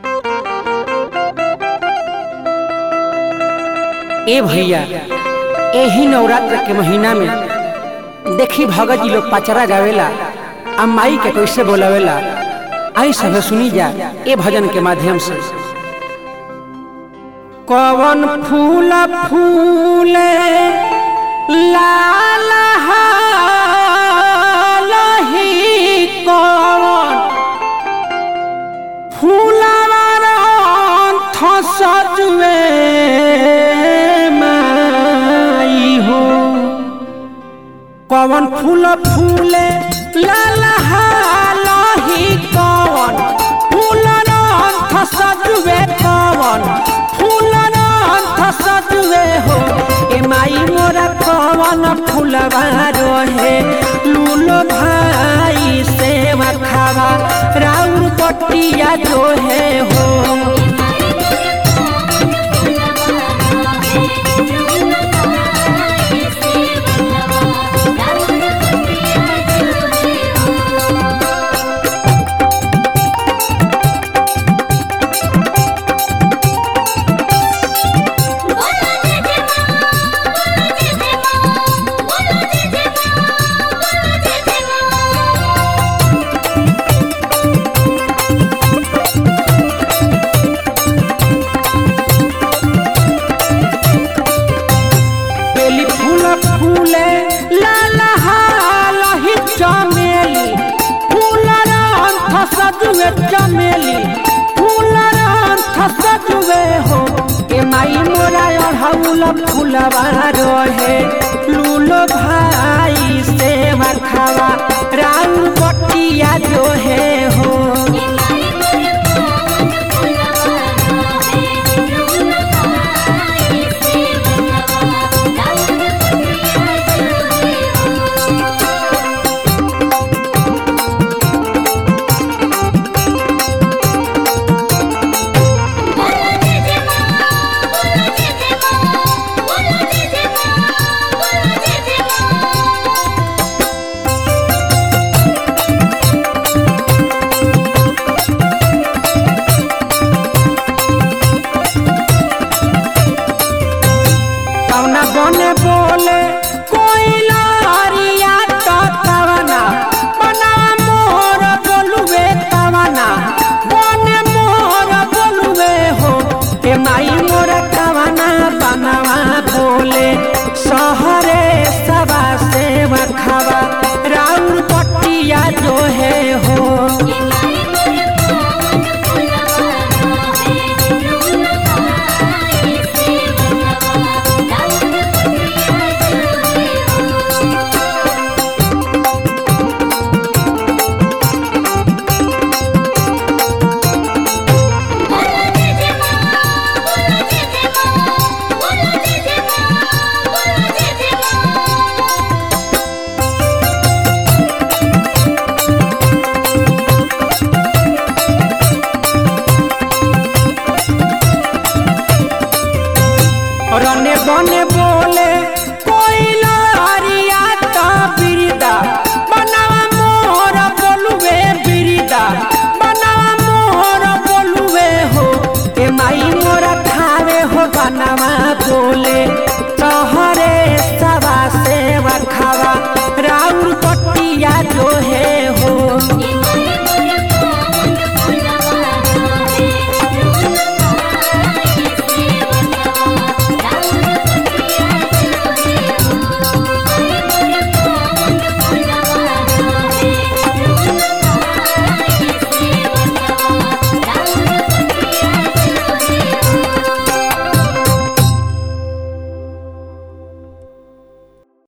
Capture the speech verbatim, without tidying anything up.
ए भैया यही नवरात्र के महीना में देखी भगत जी लोग पचरा गावेला आ माई के कैसे बोलावेला। आई सब सुनी जा ए भजन के माध्यम से। कवन फूल फूले लाल हालही कवन फूलवर सजवे माई हो। कवन फूल फूले लाल हालही कवन फूलर सजवे कवन फूलर सजवे हो। ए माई मोरा कवन फूलवा रहे लूलो भाई सेवा खावा राउर पटिया जो है हो। फूले लाल हालही चमेली फूलर सजवे चमेली फूलर सजवे हो। ए माई मोरा अढ़ौल फूलवा रहे लूलो भाई सेवा खावा राउर पटिया जो है हो। बने बोले कोई लारिया तो तवना बना मोर बोलुए तवना बने मोर बोलुए हो। ए माई मोर तवना बनवा बोले सहरे सवा से खावा राउर पटिया जो है हो। रने बने बोले